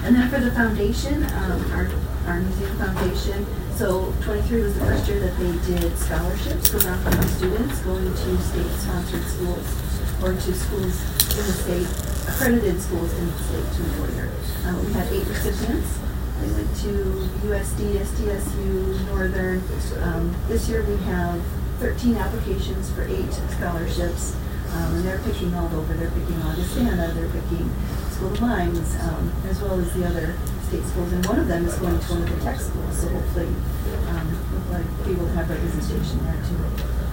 And then for the foundation, our museum foundation, so 23 was the first year that they did scholarships for Rockland students going to state-sponsored schools or to schools in the state, accredited schools in the state to enroll here. We had 8 recipients. They went to USD, SDSU, Northern. This year we have 13 applications for 8 scholarships. And they're picking all over. They're picking Augustana, they're picking School of Mines, as well as the other state schools. And one of them is going to one of the tech schools, so hopefully we'll be able to have representation there too.